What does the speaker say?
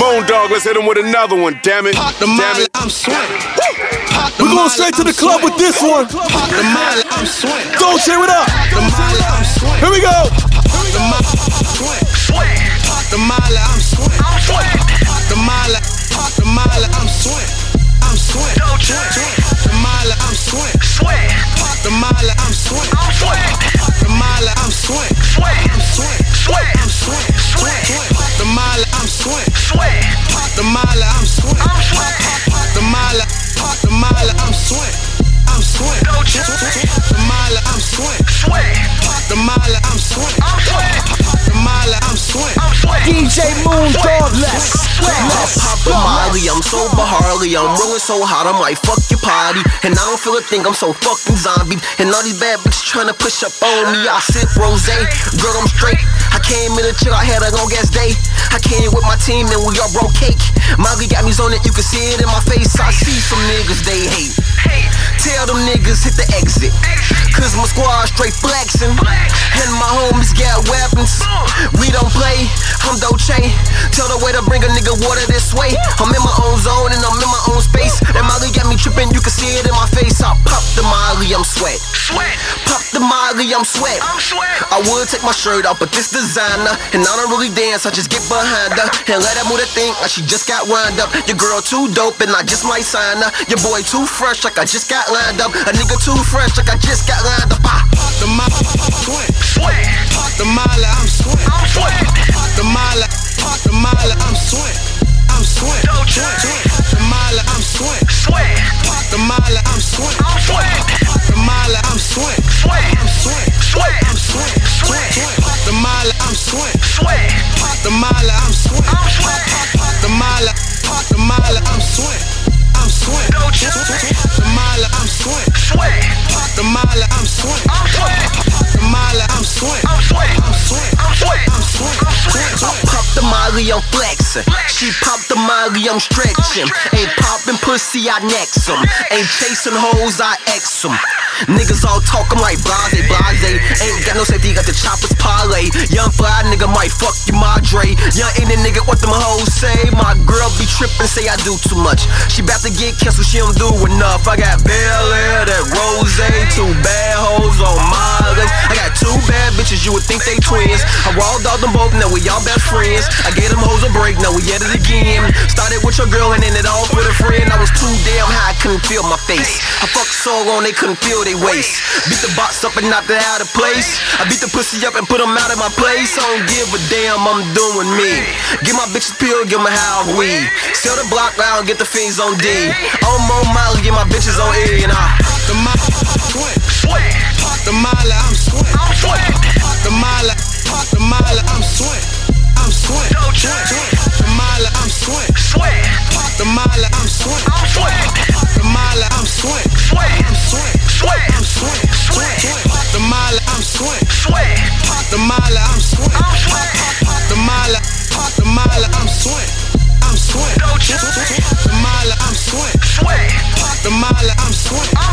Moondog, let's hit him with another one, damn it. Pop the molly, I'm sweating. We're going straight to the club with this one. Pop the molly, I'm sweating. Don't cheer it up. The molly, I'm sweating. Here we go. The molly, I'm sweating. Pop the molly, I'm sweating. Pop the molly, I'm sweating. I'm sweating. The molly, I'm sweating. Pop the molly, I'm sweating. Pop the molly, I'm sweating. I'm sweating. I'm sweating. Pop the molly, I'm sweating. Pop the molly, I'm sweating. Pop the molly, I'm sweating. I'm sweating. The molly, I'm sweating. Pop the molly, I'm sweating. Pop the molly, I'm sweating. DJ Moondog, let's pop the molly, I'm sober Harley. I'm rolling so hot, I might fuck your party. And I don't feel a thing, I'm so fucking zombie. And all these bad bitches tryna push up on me. I sip rosé, girl, I'm straight. I came in the chill, I had a long ass day. I came with my team and we all broke cake. Molly got me zoned, you can see it in my face. I see some niggas they hate. Tell them niggas hit the exit, cause my squad straight flexing. And my homies got weapons. We don't play, I'm Dolce. Tell the way to bring a nigga water this way. I'm in my own zone and I'm in my own space. And Molly got me tripping, you can see it in my face. I pop the Molly, I'm sweat. Pop the Molly, I'm sweat. I would take my shirt off, but this designer. And I don't really dance, I just get behind her and let her move the thing like she just got wind up. Your girl too dope and I just might sign her. Your boy too fresh like I just got lined up. A nigga too fresh like I just got lined up. Pop the Molly, I'm sweating. Pop the Molly, I'm sweating. Pop the Molly, I'm sweating. I'm sweating. The Molly, I'm sweating. Pop the Molly, I'm sweating. Pop the Molly, I'm sweating. I'm sweating. I'm sweating. Pop the Molly, I'm sweating. Pop the Molly, I'm sweating. Pop the Molly, I'm sweating. I'm sweating. The Molly, I'm sweating. Pop the Molly, I'm sweating. Pop the Molly, I'm sweating. I'm sweating. I'm sweating. I pop the Molly, I'm flexing. She pop the Molly, I'm stretching. Ain't popping pussy, I next 'em. Ain't chasing hoes, I X 'em. Niggas all talk, I'm like blase. Ain't got no safety, got the choppers parlay. Young fly nigga might fuck you, Madre. Young Indian nigga, what them hoes say? My girl be trippin', say I do too much. She bout to get canceled, she don't do enough. I got Bel Air, that Rose, two bad hoes on my list. I got two bad bitches, you would think they twins. I rolled out them both, now we all best friends. I gave them hoes a break, now we at it again. Started with your girl and ended off with a friend. I was too damn high, I couldn't feel my face. I fucked so long, they couldn't feel their waist. Beat the box up and knocked it out of place. I beat the pussy up and put them out of my place. I don't give a damn, I'm doing me. Give my bitches pill, give my half weed. Sell the block out, get the fiends on D. I'm on Molly, get my bitches on E. And I pop the Molly, I'm sweating. Pop the Molly, I'm sweating. Pop the Molly, I'm sweating. I'm sweating. The Molly, I'm sweating. Pop the Molly, I'm sweating. Pop the Molly, I'm sweating. I'm sweating. I'm sweating. Pop the Molly, I'm sweating. Pop the Molly, I'm sweating. Pop the Molly, I'm sweating. I'm sweating. The Molly, I'm sweating. Pop the Molly, I'm sweating.